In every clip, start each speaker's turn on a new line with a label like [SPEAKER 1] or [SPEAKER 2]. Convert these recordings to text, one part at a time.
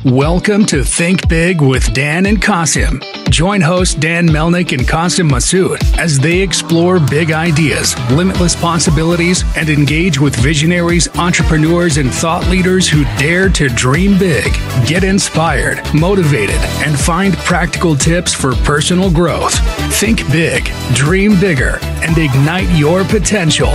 [SPEAKER 1] Welcome to Think Big with Dan and Qasim. Join hosts Dan Melnick and Qasim Masood as they explore big ideas, limitless possibilities, and engage with visionaries, entrepreneurs, and thought leaders who dare to dream big, get inspired, motivated, and find practical tips for personal growth. Think big, dream bigger, and ignite your potential.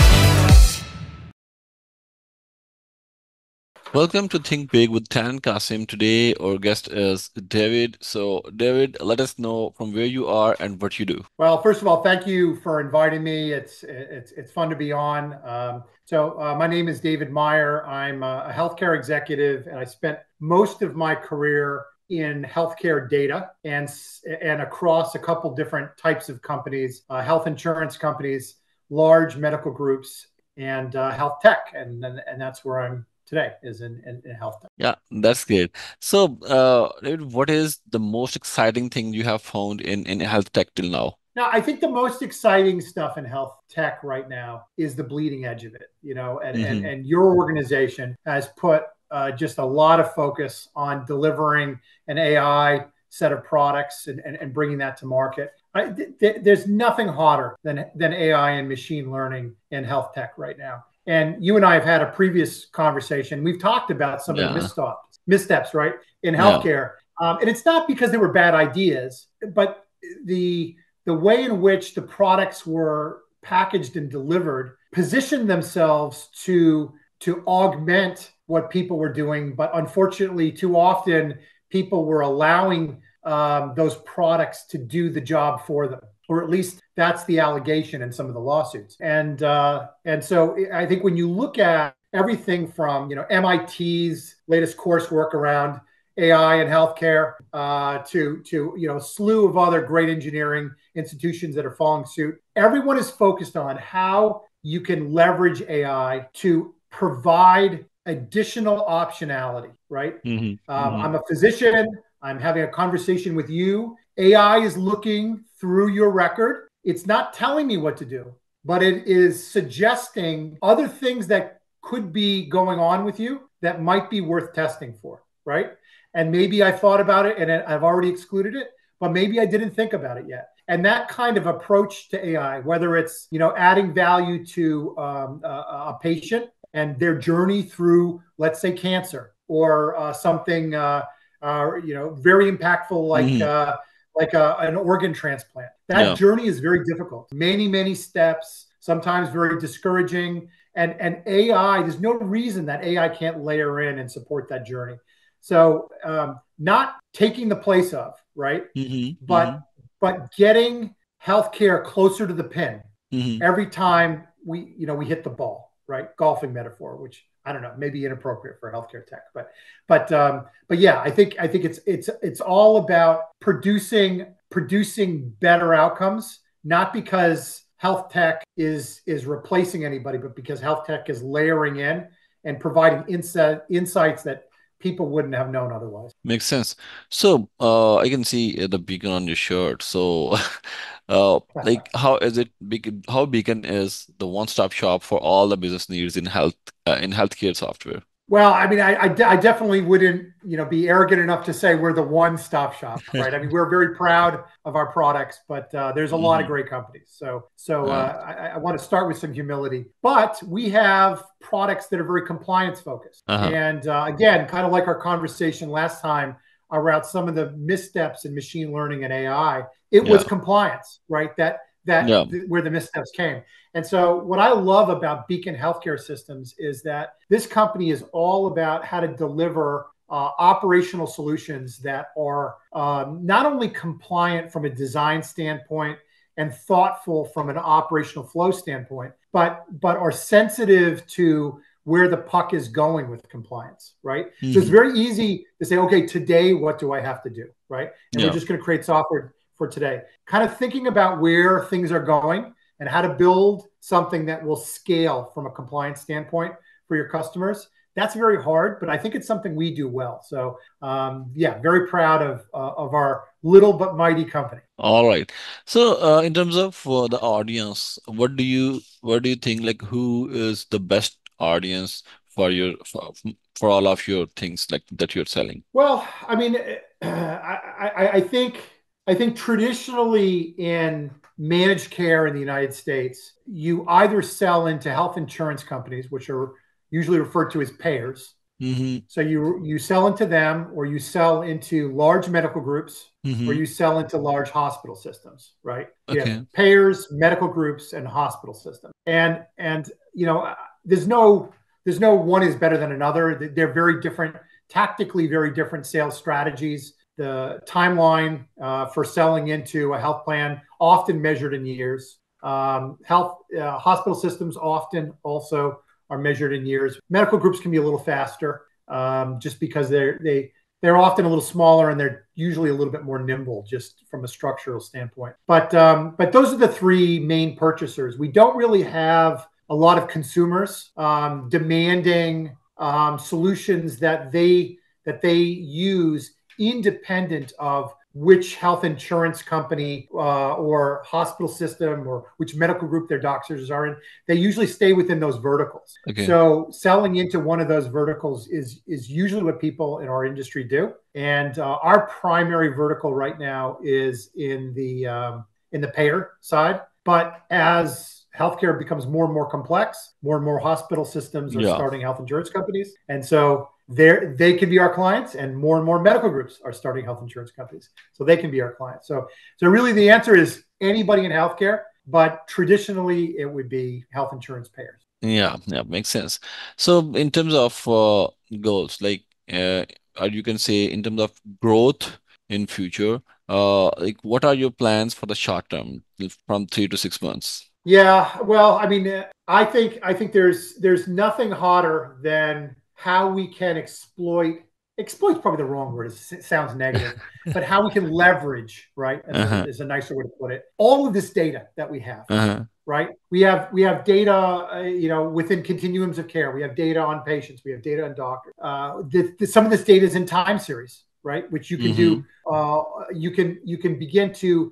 [SPEAKER 2] Welcome to Think Big with Dan and Qasim. Today, our guest is David. So, David, let us know from where you are and what you do.
[SPEAKER 3] Well, first of all, thank you for inviting me. It's fun to be on. My name is David Meyer. I'm a healthcare executive, and I spent most of my career in healthcare data and across a couple different types of companies, health insurance companies, large medical groups, and health tech, and that's where I'm today, is in health tech.
[SPEAKER 2] Yeah, that's great. So, David, what is the most exciting thing you have found in health tech till now?
[SPEAKER 3] Now, I think the most exciting stuff in health tech right now is the bleeding edge of it, and your organization has put just a lot of focus on delivering an AI set of products and bringing that to market. There's nothing hotter than AI and machine learning in health tech right now. And you and I have had a previous conversation. We've talked about some of the missteps, right, in healthcare. And it's not because they were bad ideas, but the way in which the products were packaged and delivered positioned themselves to augment what people were doing. But unfortunately, too often, people were allowing those products to do the job for them, or at least that's the allegation in some of the lawsuits. And so I think when you look at everything from MIT's latest coursework around AI and healthcare to a slew of other great engineering institutions that are following suit, everyone is focused on how you can leverage AI to provide additional optionality, right? I'm a physician. I'm having a conversation with you. AI is looking through your record. It's not telling me what to do, but it is suggesting other things that could be going on with you that might be worth testing for, right? And maybe I thought about it and I've already excluded it, but maybe I didn't think about it yet. And that kind of approach to AI, whether it's adding value to a patient and their journey through, let's say, cancer, or something very impactful like an organ transplant. That journey is very difficult. Many steps, sometimes very discouraging. And AI, there's no reason that AI can't layer in and support that journey. So not taking the place of, right? But getting healthcare closer to the pin every time we hit the ball, right? Golfing metaphor, which I don't know, maybe inappropriate for healthcare tech, but yeah, I think it's all about producing better outcomes, not because health tech is replacing anybody, but because health tech is layering in and providing insights that people wouldn't have known otherwise.
[SPEAKER 2] Makes sense. So, I can see the beacon on your shirt. So, how is it? How Beacon is the one-stop shop for all the business needs in healthcare software?
[SPEAKER 3] Well, I mean, I definitely wouldn't, be arrogant enough to say we're the one-stop shop, right? I mean, we're very proud of our products, but there's a lot of great companies. So I want to start with some humility. But we have products that are very compliance focused. And again, kind of like our conversation last time around some of the missteps in machine learning and AI, it was compliance, right? Where the missteps came. And so what I love about Beacon Healthcare Systems is that this company is all about how to deliver operational solutions that are not only compliant from a design standpoint and thoughtful from an operational flow standpoint, but are sensitive to where the puck is going with compliance, right? So it's very easy to say, okay, today, what do I have to do, right? And we're just going to create software for today. Kind of thinking about where things are going and how to build something that will scale from a compliance standpoint for your customers. That's very hard, but I think it's something we do well. So very proud of our little but mighty company.
[SPEAKER 2] All right. So, in terms of the audience, what do you think? Like, who is the best audience for for all of your things like that you're selling?
[SPEAKER 3] Well, I mean, I think traditionally in managed care in the United States, you either sell into health insurance companies, which are usually referred to as payers.
[SPEAKER 2] Mm-hmm.
[SPEAKER 3] So you sell into them, or you sell into large medical groups, or
[SPEAKER 2] Mm-hmm.
[SPEAKER 3] you sell into large hospital systems, right? You have
[SPEAKER 2] Okay.
[SPEAKER 3] payers, medical groups, and hospital systems. And you know, there's no one is better than another. They're very different, tactically very different sales strategies. The timeline for selling into a health plan often measured in years. Health hospital systems often also are measured in years. Medical groups can be a little faster, just because they're often a little smaller, and they're usually a little bit more nimble, just from a structural standpoint. But those are the three main purchasers. We don't really have a lot of consumers demanding solutions that they use independent of which health insurance company or hospital system or which medical group their doctors are in. They usually stay within those verticals.
[SPEAKER 2] Okay.
[SPEAKER 3] So selling into one of those verticals is usually what people in our industry do. And our primary vertical right now is in the payer side. But as healthcare becomes more and more complex, more and more hospital systems are
[SPEAKER 2] Yeah.
[SPEAKER 3] starting health insurance companies, and so they can be our clients, and more medical groups are starting health insurance companies, so they can be our clients. So really, the answer is anybody in healthcare, but traditionally it would be health insurance payers.
[SPEAKER 2] Yeah, yeah, makes sense. So in terms of goals, like or you can say in terms of growth in future, like what are your plans for the short term from 3 to 6 months?
[SPEAKER 3] Yeah, well, I mean, I think there's nothing hotter than how we can exploit's probably the wrong word. It sounds negative, but how we can leverage, right?
[SPEAKER 2] Uh-huh.
[SPEAKER 3] Is a nicer way to put it. All of this data that we have,
[SPEAKER 2] Uh-huh.
[SPEAKER 3] right? We have data, within continuums of care. We have data on patients. We have data on doctors. Some of this data is in time series, right? Which you can
[SPEAKER 2] Mm-hmm.
[SPEAKER 3] do. You can begin to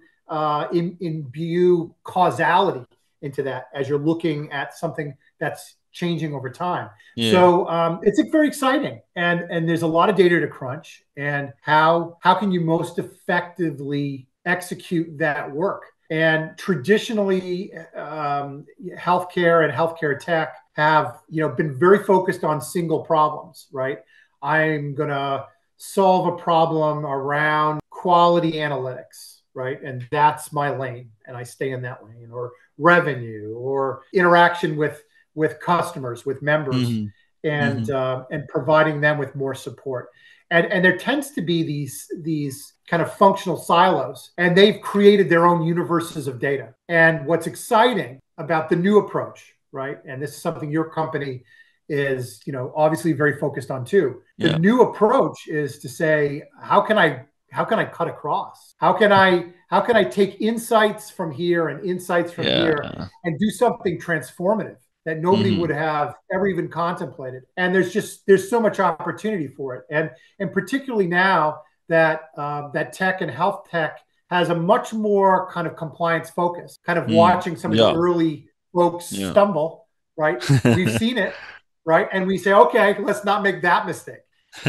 [SPEAKER 3] imbue causality into that as you're looking at something that's changing over time.
[SPEAKER 2] Yeah.
[SPEAKER 3] So it's very exciting, and there's a lot of data to crunch. And how can you most effectively execute that work? And traditionally, healthcare and healthcare tech have been very focused on single problems, right? I'm gonna solve a problem around quality analytics, right? And that's my lane, and I stay in that lane. Or revenue, or interaction with customers, with members,
[SPEAKER 2] Mm-hmm.
[SPEAKER 3] and
[SPEAKER 2] Mm-hmm.
[SPEAKER 3] and providing them with more support. And there tends to be these kind of functional silos, and they've created their own universes of data. And what's exciting about the new approach, right? And this is something your company is, obviously very focused on too. The
[SPEAKER 2] Yeah.
[SPEAKER 3] new approach is to say, how can I cut across? How can I take insights from here and insights from here
[SPEAKER 2] Yeah.
[SPEAKER 3] and do something transformative that nobody would
[SPEAKER 2] Mm-hmm.
[SPEAKER 3] have ever even contemplated? And there's so much opportunity for it. And particularly now that that tech and health tech has a much more kind of compliance focus, kind of
[SPEAKER 2] Mm.
[SPEAKER 3] watching some of the
[SPEAKER 2] Yeah.
[SPEAKER 3] early folks
[SPEAKER 2] Yeah.
[SPEAKER 3] stumble, right? We've seen it, right? And we say, okay, let's not make that mistake.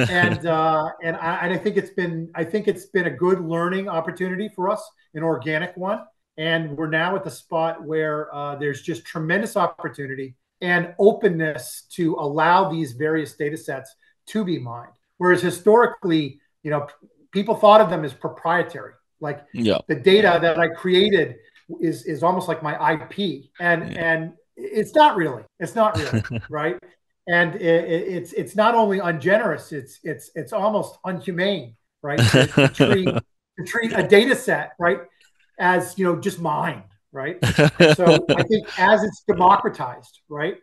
[SPEAKER 3] And I think it's been a good learning opportunity for us, an organic one. And we're now at the spot where there's just tremendous opportunity and openness to allow these various data sets to be mined. Whereas historically, people thought of them as proprietary. Like
[SPEAKER 2] Yeah.
[SPEAKER 3] the data that I created is almost like my IP, and
[SPEAKER 2] Yeah.
[SPEAKER 3] and it's not really. It's not really, right? And it's not only ungenerous, it's almost unhumane, right? To treat a data set, right, as just mine, right? And so I think as it's democratized, right,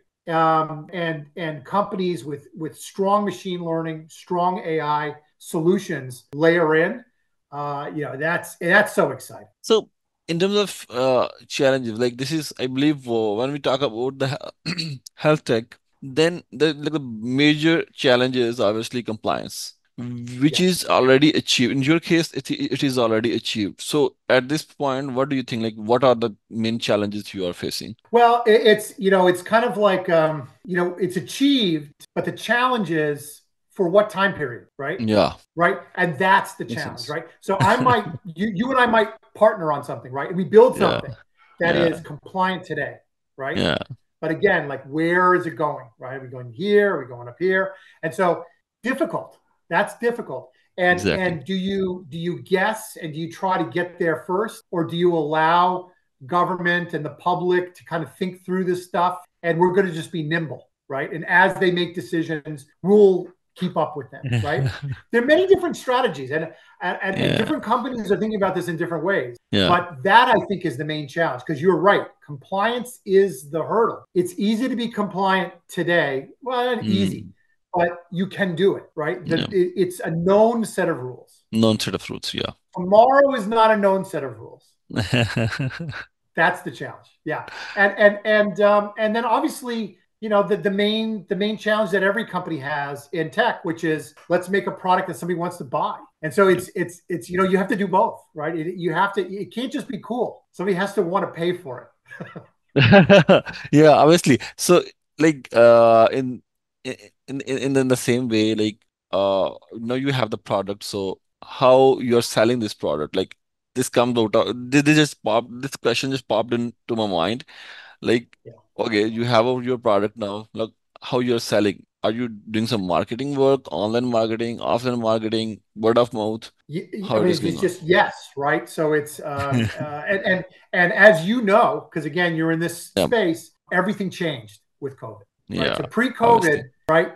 [SPEAKER 3] and companies with strong machine learning, strong AI solutions layer in, that's so exciting.
[SPEAKER 2] So, in terms of challenges, like this is, I believe, when we talk about the health tech, then the major challenge is obviously compliance, which is
[SPEAKER 3] Yes.
[SPEAKER 2] already achieved. In your case, it is already achieved. So, at this point, what do you think? Like, what are the main challenges you are facing?
[SPEAKER 3] Well, it's kind of like it's achieved, but the challenge is for what time period, right?
[SPEAKER 2] Yeah.
[SPEAKER 3] Right. And that's the
[SPEAKER 2] Makes
[SPEAKER 3] challenge,
[SPEAKER 2] sense.
[SPEAKER 3] right? So you and I might partner on something, right? And we build
[SPEAKER 2] Yeah.
[SPEAKER 3] something that
[SPEAKER 2] Yeah.
[SPEAKER 3] is compliant today, right?
[SPEAKER 2] Yeah.
[SPEAKER 3] But again, like where is it going, right? Are we going here? Are we going up here? And so difficult. That's difficult. And
[SPEAKER 2] Exactly.
[SPEAKER 3] do you guess and do you try to get there first, or do you allow government and the public to kind of think through this stuff, and we're going to just be nimble, right? And as they make decisions, we'll keep up with them, right? There are many different strategies, and
[SPEAKER 2] Yeah.
[SPEAKER 3] different companies are thinking about this in different ways.
[SPEAKER 2] Yeah.
[SPEAKER 3] But that I think is the main challenge, because you're right. Compliance is the hurdle. It's easy to be compliant today. Well, not easy,
[SPEAKER 2] Mm.
[SPEAKER 3] but you can do it, right?
[SPEAKER 2] Yeah.
[SPEAKER 3] It's a known set of rules.
[SPEAKER 2] Non-set of fruits. Yeah.
[SPEAKER 3] Tomorrow is not a known set of rules. That's the challenge. Yeah. And then obviously, the main challenge that every company has in tech, which is let's make a product that somebody wants to buy. And so it's you have to do both, right? It can't just be cool. Somebody has to want to pay for it.
[SPEAKER 2] Yeah, obviously. So like in the same way, like now you have the product, so how you're selling this product, like this comes out of this question just popped into my mind. Like,
[SPEAKER 3] Yeah.
[SPEAKER 2] okay, you have your product now, like how you're selling. Are you doing some marketing work, online marketing, offline marketing, word of mouth?
[SPEAKER 3] I
[SPEAKER 2] How it
[SPEAKER 3] mean,
[SPEAKER 2] is going
[SPEAKER 3] it's
[SPEAKER 2] on?
[SPEAKER 3] just yes, right? So it's and as you know, because again, you're in this
[SPEAKER 2] Yeah,
[SPEAKER 3] space, everything changed with COVID, right?
[SPEAKER 2] yeah,
[SPEAKER 3] So pre-COVID,
[SPEAKER 2] obviously.
[SPEAKER 3] right?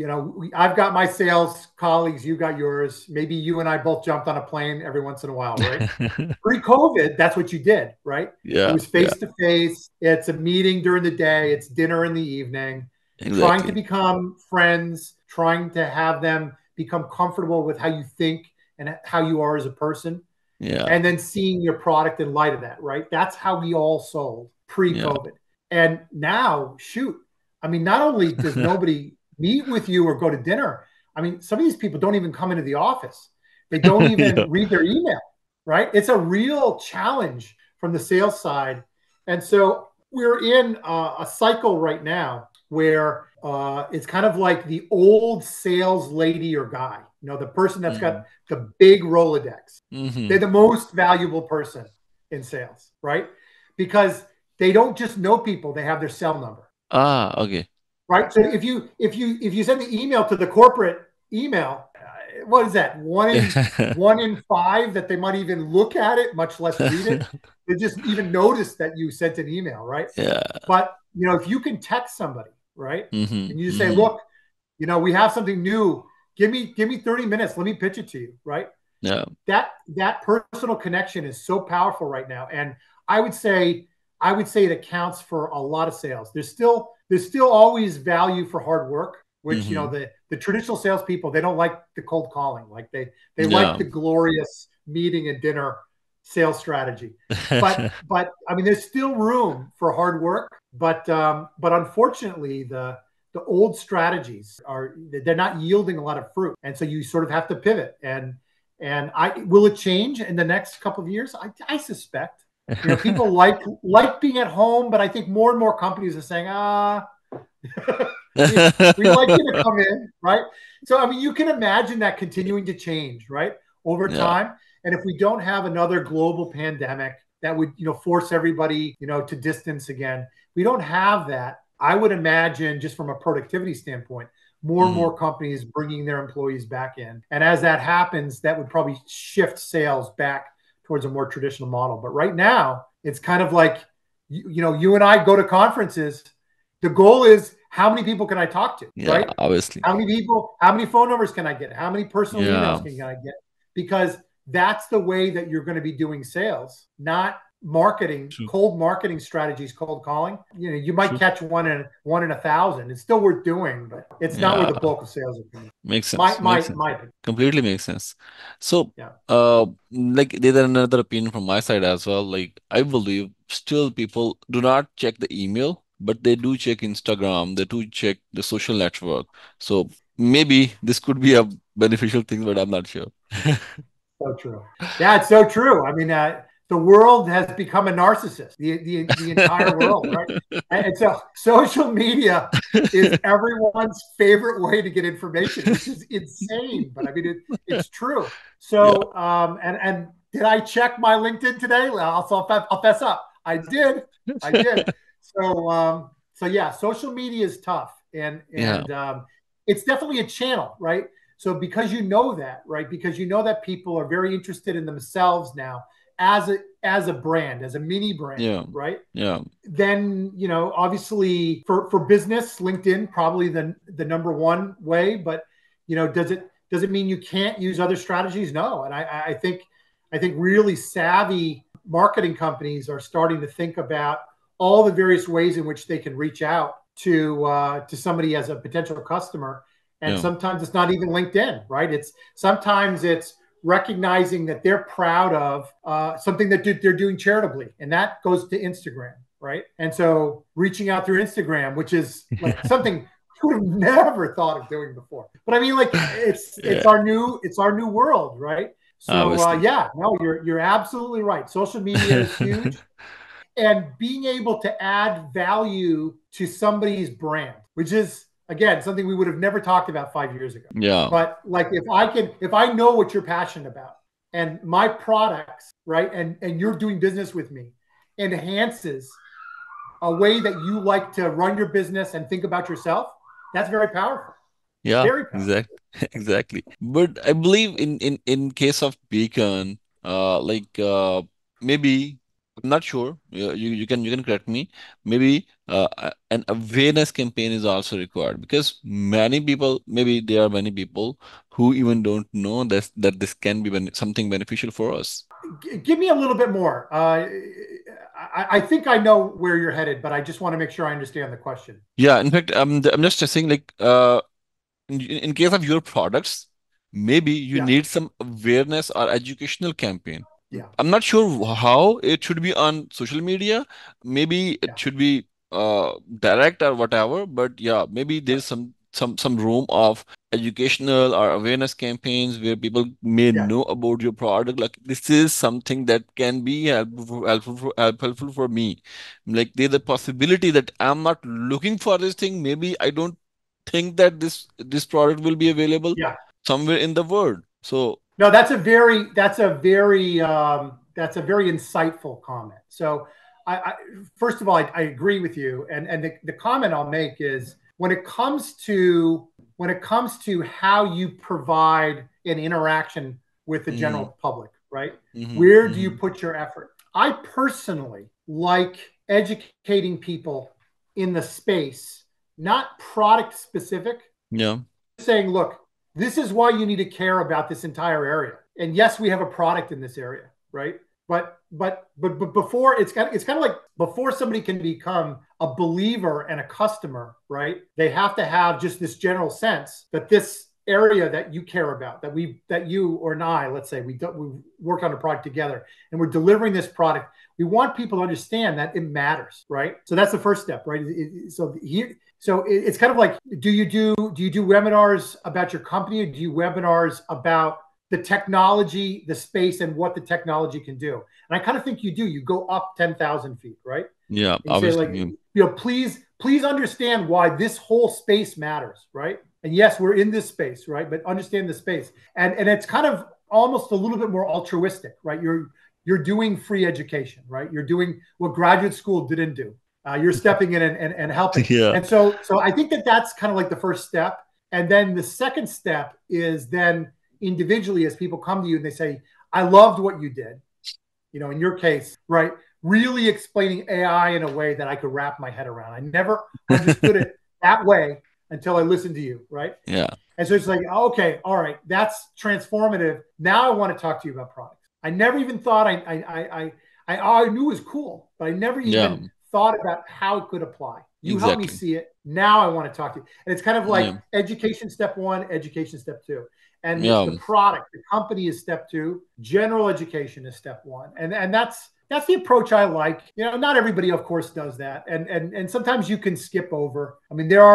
[SPEAKER 3] I've got my sales colleagues, you got yours. Maybe you and I both jumped on a plane every once in a while, right? Pre-COVID, that's what you did, right? It
[SPEAKER 2] Yeah,
[SPEAKER 3] was
[SPEAKER 2] yeah,
[SPEAKER 3] face to face. It's a meeting during the day. It's dinner in the evening. Trying to
[SPEAKER 2] exactly.
[SPEAKER 3] become friends, trying to have them become comfortable with how you think and how you are as a person,
[SPEAKER 2] Yeah,
[SPEAKER 3] and then seeing your product in light of that, right? That's how we all sold
[SPEAKER 2] yeah.
[SPEAKER 3] pre-COVID. And now, shoot, I mean, not only does nobody meet with you or go to dinner, I mean, some of these people don't even come into the office. They don't
[SPEAKER 2] Yeah.
[SPEAKER 3] even read their email, right? It's a real challenge from the sales side. And so we're in a cycle right now where it's kind of like the old sales lady or guy, the person that's got
[SPEAKER 2] Hmm.
[SPEAKER 3] the big Rolodex. They're
[SPEAKER 2] Hmm.
[SPEAKER 3] the most valuable person in sales, right? Because they don't just know people, they have their cell number,
[SPEAKER 2] Ah, okay.
[SPEAKER 3] right? So if you send the email to the corporate email, what is that? One in five that they might even look at it, much less read it. They just even notice that you sent an email, right?
[SPEAKER 2] Yeah.
[SPEAKER 3] But if you can text somebody, right,
[SPEAKER 2] Hmm.
[SPEAKER 3] and you just say,
[SPEAKER 2] Hmm.
[SPEAKER 3] look, we have something new. Give me 30 minutes. Let me pitch it to you, right?
[SPEAKER 2] Yeah.
[SPEAKER 3] That personal connection is so powerful right now, and I would say it accounts for a lot of sales. There's still always value for hard work, which
[SPEAKER 2] Hmm.
[SPEAKER 3] the traditional salespeople, they don't like the cold calling, like they like
[SPEAKER 2] Yeah.
[SPEAKER 3] the glorious meeting and dinner sales strategy. But I mean, there's still room for hard work, but unfortunately the old strategies they're not yielding a lot of fruit, and so you sort of have to pivot. And will it change in the next couple of years? I suspect. People like being at home, but I think more and more companies are saying, we'd like you to come in, right? So I mean, you can imagine that continuing to change, right, over
[SPEAKER 2] Yeah.
[SPEAKER 3] time. And if we don't have another global pandemic that would, force everybody, to distance again, we don't have that. I would imagine, just from a productivity standpoint, more and
[SPEAKER 2] Hmm.
[SPEAKER 3] more companies bringing their employees back in. And as that happens, that would probably shift sales back towards a more traditional model. But right now, it's kind of like, you and I go to conferences. The goal is, how many people can I talk to,
[SPEAKER 2] Yeah,
[SPEAKER 3] right?
[SPEAKER 2] obviously.
[SPEAKER 3] How many people, how many phone numbers can I get? How many personal
[SPEAKER 2] Yeah.
[SPEAKER 3] emails can I get? Because that's the way that you're going to be doing sales, not marketing,
[SPEAKER 2] True.
[SPEAKER 3] cold marketing strategies, cold calling. You might
[SPEAKER 2] True.
[SPEAKER 3] catch one in 1,000. It's still worth doing, but it's not where
[SPEAKER 2] Yeah.
[SPEAKER 3] the bulk of sales are coming.
[SPEAKER 2] Makes
[SPEAKER 3] My
[SPEAKER 2] sense. Makes
[SPEAKER 3] my
[SPEAKER 2] sense.
[SPEAKER 3] my opinion.
[SPEAKER 2] Completely makes sense. So,
[SPEAKER 3] Yeah.
[SPEAKER 2] like there's another opinion from my side as well. Like I believe still people do not check the email, but they do check Instagram, they do check the social network. So maybe this could be a beneficial thing, but I'm not sure.
[SPEAKER 3] So true. Yeah, it's so true. I mean, the world has become a narcissist, the entire world, right? And so social media is everyone's favorite way to get information, which is insane. But I mean, it's true. So, and did I check my LinkedIn today? Well, I'll fess up. I did. So yeah, social media is tough, and it's definitely a channel, right? So because you know that, right? Because you know that people are very interested in themselves now as a brand, as a mini brand, right?
[SPEAKER 2] Yeah.
[SPEAKER 3] Then, obviously for business, LinkedIn probably the number one way, but does it mean you can't use other strategies? No. And I think really savvy marketing companies are starting to think about all the various ways in which they can reach out to somebody as a potential customer. And sometimes it's not even LinkedIn, right? Sometimes it's recognizing that they're proud of something that they're doing charitably, and that goes to Instagram, right? And so reaching out through Instagram, which is like something you would have never thought of doing before. But I mean, like it's our new world, right? So you're absolutely right. Social media is huge. And being able to add value to somebody's brand, which is, again, something we would have never talked about 5 years ago.
[SPEAKER 2] Yeah.
[SPEAKER 3] But like if I know what you're passionate about and my products, right, and you're doing business with me, enhances a way that you like to run your business and think about yourself, that's very powerful.
[SPEAKER 2] Yeah,
[SPEAKER 3] very powerful.
[SPEAKER 2] exactly. But I believe in case of Beacon, maybe I'm not sure. You can correct me. Maybe an awareness campaign is also required because maybe there are many people who even don't know that this can be something beneficial for us.
[SPEAKER 3] Give me a little bit more. I think I know where you're headed, but I just want to make sure I understand the question.
[SPEAKER 2] Yeah, in fact, I'm just saying in case of your products, maybe you need some awareness or educational campaign.
[SPEAKER 3] Yeah.
[SPEAKER 2] I'm not sure how it should be on social media. Maybe it should be direct or whatever, but yeah, maybe there's some room of educational or awareness campaigns where people may know about your product. Like this is something that can be helpful for me. Like there's a possibility that I'm not looking for this thing. Maybe I don't think that this product will be available somewhere in the world. So
[SPEAKER 3] no, that's a very insightful comment. So I first of all, I agree with you. And the comment I'll make is when it comes to how you provide an interaction with the general public, right? Where do you put your effort? I personally like educating people in the space, not product specific.
[SPEAKER 2] Yeah.
[SPEAKER 3] Saying, look, this is why you need to care about this entire area. And yes, we have a product in this area, right? But before it's kind of like before somebody can become a believer and a customer, right? They have to have just this general sense that this area that you care about, that you or I, let's say we work on a product together and we're delivering this product. We want people to understand that it matters, right? So that's the first step, right? So it's kind of like, do you do webinars about your company, or do you webinars about the technology, the space, and what the technology can do? And I kind of think you do. You go up 10,000 feet, right?
[SPEAKER 2] Yeah,
[SPEAKER 3] and
[SPEAKER 2] obviously.
[SPEAKER 3] Say like, please understand why this whole space matters, right? And yes, we're in this space, right? But understand the space, and it's kind of almost a little bit more altruistic, right? You're doing free education, right? You're doing what graduate school didn't do. You're stepping in and helping.
[SPEAKER 2] Yeah.
[SPEAKER 3] And so I think that's kind of like the first step. And then the second step is then individually, as people come to you and they say, I loved what you did, in your case, right? Really explaining AI in a way that I could wrap my head around. I never understood it that way until I listened to you, right?
[SPEAKER 2] Yeah.
[SPEAKER 3] And so it's like, okay, all right, that's transformative. Now I want to talk to you about products. I never even thought I knew it was cool, but I never even thought about how it could apply. You helped me see it. Now I want to talk to you. And it's kind of like education step one, education step two. And the product, the company is step two. General education is step one. And that's the approach I like. Not everybody, of course, does that. And sometimes you can skip over. I mean, there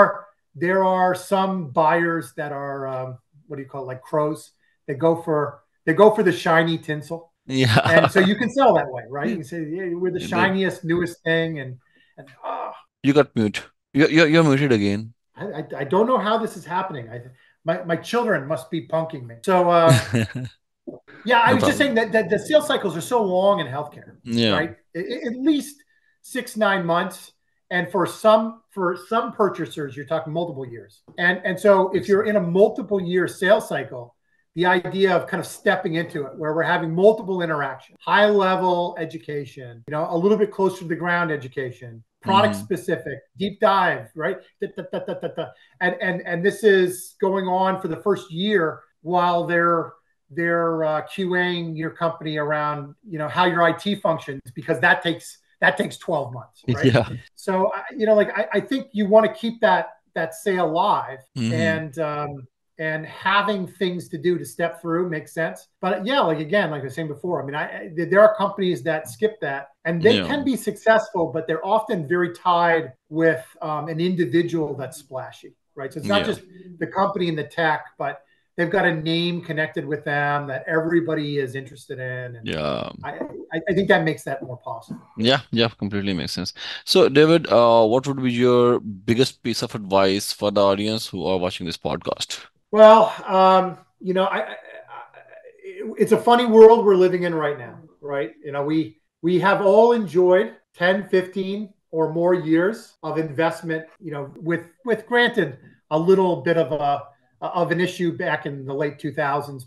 [SPEAKER 3] are some buyers that are what do you call it, like crows. They go for the shiny tinsel. And
[SPEAKER 2] Yeah.
[SPEAKER 3] so you can sell that way, right? You can say, yeah, we're the
[SPEAKER 2] Indeed.
[SPEAKER 3] shiniest, newest thing. And
[SPEAKER 2] You got mute. You're muted again.
[SPEAKER 3] I don't know how this is happening. My children must be punking me. So, yeah, I
[SPEAKER 2] No
[SPEAKER 3] was just saying
[SPEAKER 2] problem.
[SPEAKER 3] that the sales cycles are so long in healthcare,
[SPEAKER 2] Yeah.
[SPEAKER 3] right? At least 6-9 months, and for some purchasers, you're talking multiple years. And so if
[SPEAKER 2] Yes.
[SPEAKER 3] you're in a multiple year sales cycle, the idea of kind of stepping into it, where we're having multiple interactions, high level education, a little bit closer to the ground education, product
[SPEAKER 2] Hmm.
[SPEAKER 3] specific, deep dive, right? Da, da, da, da, da, da. And this is going on for the first year while they're QAing your company around how your IT functions, because that takes 12 months, right?
[SPEAKER 2] Yeah.
[SPEAKER 3] So I think you want to keep that sale alive,
[SPEAKER 2] Hmm.
[SPEAKER 3] and having things to do to step through makes sense. But yeah, again, like I was saying before, I mean, there are companies that skip that, and they
[SPEAKER 2] Yeah.
[SPEAKER 3] can be successful, but they're often very tied with an individual that's splashy, right? So it's not
[SPEAKER 2] Yeah.
[SPEAKER 3] just the company and the tech, but they've got a name connected with them that everybody is interested in, and
[SPEAKER 2] Yeah.
[SPEAKER 3] I, I think that makes that more possible.
[SPEAKER 2] Yeah. Yeah. Completely makes sense. So, David, what would be your biggest piece of advice for the audience who are watching this podcast?
[SPEAKER 3] Well, it's a funny world we're living in right now, right? We have all enjoyed 10, 15 or more years of investment, with granted a little bit of an issue back in the late 2000s,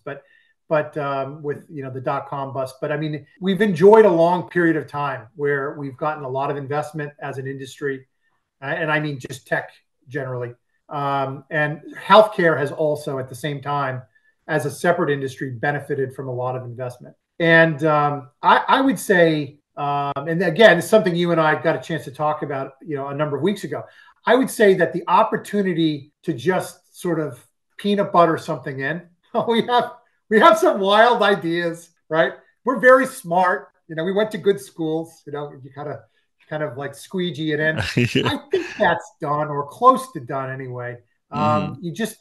[SPEAKER 3] but with the dot-com bust. But I mean, we've enjoyed a long period of time where we've gotten a lot of investment as an industry, and I mean just tech generally. And healthcare has also, at the same time, as a separate industry, benefited from a lot of investment. And I would say, and again, it's something you and I got a chance to talk about, a number of weeks ago. I would say that the opportunity to just sort of peanut butter something in, we have some wild ideas, right? We're very smart. We went to good schools. You kind of like squeegee it in.
[SPEAKER 2] Yeah.
[SPEAKER 3] I think that's done, or close to done anyway.
[SPEAKER 2] Hmm.
[SPEAKER 3] You just,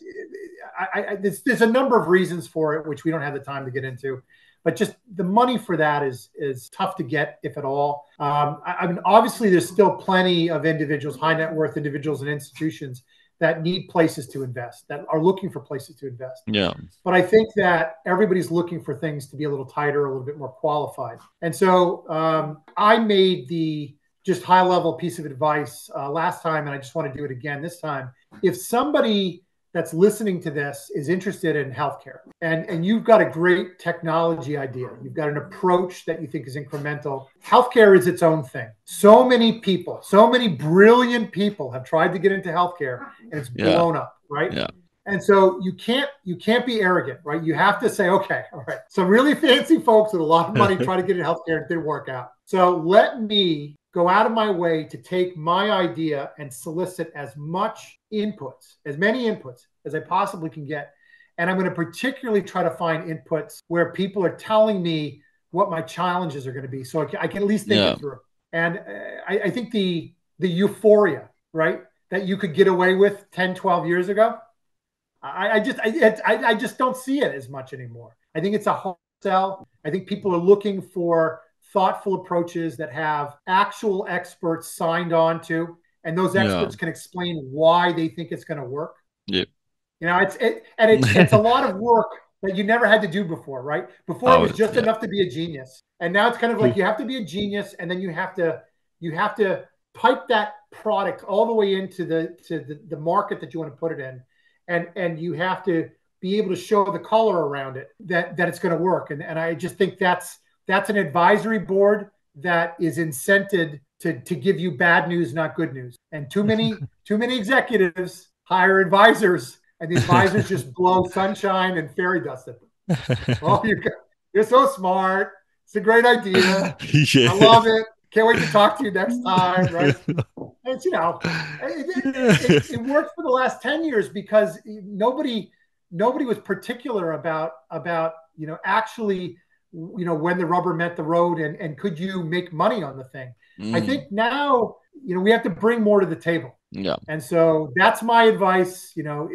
[SPEAKER 3] there's a number of reasons for it, which we don't have the time to get into, but just the money for that is tough to get, if at all. I mean, obviously, there's still plenty of individuals, high net worth individuals and institutions that need places to invest, that are looking for places to invest.
[SPEAKER 2] Yeah.
[SPEAKER 3] But I think that everybody's looking for things to be a little tighter, a little bit more qualified. And so I made the just high level piece of advice last time, and I just want to do it again this time. If somebody that's listening to this is interested in healthcare, and you've got a great technology idea, you've got an approach that you think is incremental, healthcare is its own thing. So many people, so many brilliant people have tried to get into healthcare, and it's
[SPEAKER 2] Yeah.
[SPEAKER 3] blown up, right?
[SPEAKER 2] Yeah.
[SPEAKER 3] And so you can't be arrogant, right? You have to say, okay, all right, some really fancy folks with a lot of money try to get into healthcare, and it didn't work out. So let me go out of my way to take my idea and solicit as many inputs as I possibly can get. And I'm going to particularly try to find inputs where people are telling me what my challenges are going to be, so I can at least think
[SPEAKER 2] Yeah.
[SPEAKER 3] it through. And I think the euphoria, right, that you could get away with 10, 12 years ago, I just don't see it as much anymore. I think it's a hard sell. I think people are looking for thoughtful approaches that have actual experts signed on to, and those
[SPEAKER 2] Yeah.
[SPEAKER 3] experts can explain why they think it's going to work.
[SPEAKER 2] Yeah.
[SPEAKER 3] It's a lot of work that you never had to do before, right? Before it was just
[SPEAKER 2] Yeah.
[SPEAKER 3] enough to be a genius, and now it's kind of like you have to be a genius, and then you have to pipe that product all the way into the market that you want to put it in, and you have to be able to show the color around it that it's going to work. And I just think that's an advisory board that is incented to give you bad news, not good news. And too many executives hire advisors, and the advisors just blow sunshine and fairy dust at them. Oh, you're so smart. It's a great idea.
[SPEAKER 2] Yeah.
[SPEAKER 3] I love it. Can't wait to talk to you next time, right? And it worked for the last 10 years because nobody was particular about actually when the rubber met the road, and could you make money on the thing. I think now we have to bring more to the table.
[SPEAKER 2] Yeah.
[SPEAKER 3] And so that's my advice.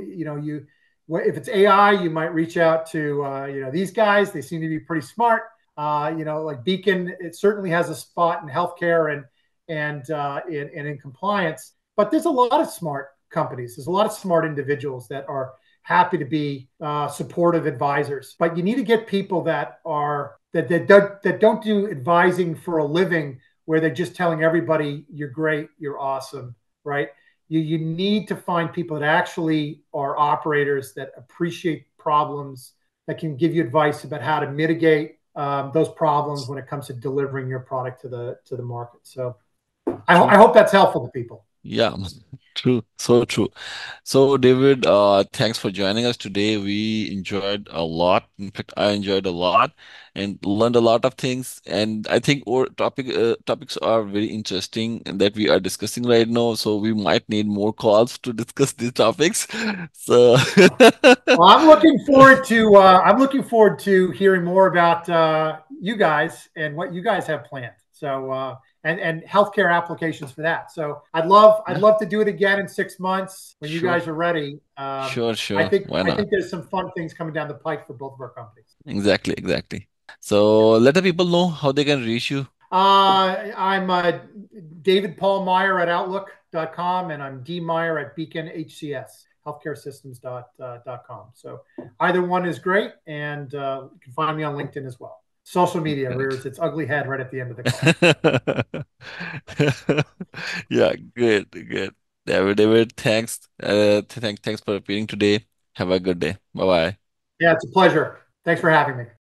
[SPEAKER 3] If it's AI, you might reach out to these guys. They seem to be pretty smart. Like Beacon, it certainly has a spot in healthcare and in compliance. But there's a lot of smart companies. There's a lot of smart individuals that are happy to be supportive advisors. But you need to get people that don't do advising for a living, where they're just telling everybody you're great, you're awesome, right? You need to find people that actually are operators that appreciate problems, that can give you advice about how to mitigate those problems when it comes to delivering your product to the market. So I hope that's helpful to people.
[SPEAKER 2] Yeah, true. So true. So, David, thanks for joining us today. We enjoyed a lot. In fact, I enjoyed a lot and learned a lot of things. And I think our topics are very interesting and that we are discussing right now. So we might need more calls to discuss these topics. So,
[SPEAKER 3] Well, I'm looking forward to hearing more about you guys and what you guys have planned. So and healthcare applications for that. So I'd
[SPEAKER 2] yeah,
[SPEAKER 3] love to do it again in 6 months when you
[SPEAKER 2] sure,
[SPEAKER 3] guys are ready.
[SPEAKER 2] sure, sure. Why
[SPEAKER 3] I
[SPEAKER 2] not?
[SPEAKER 3] think there's some fun things coming down the pike for both of our companies.
[SPEAKER 2] Exactly, exactly. So let the people know how they can reach you.
[SPEAKER 3] I'm David Paul Meyer at Outlook.com, and I'm D Meyer at Beacon HCS, healthcaresystems.com. So either one is great, and you can find me on LinkedIn as well. Social media rears its ugly head right at the end of the call.
[SPEAKER 2] Yeah, good, good. David, thanks. Thanks for appearing today. Have a good day. Bye bye.
[SPEAKER 3] Yeah, it's a pleasure. Thanks for having me.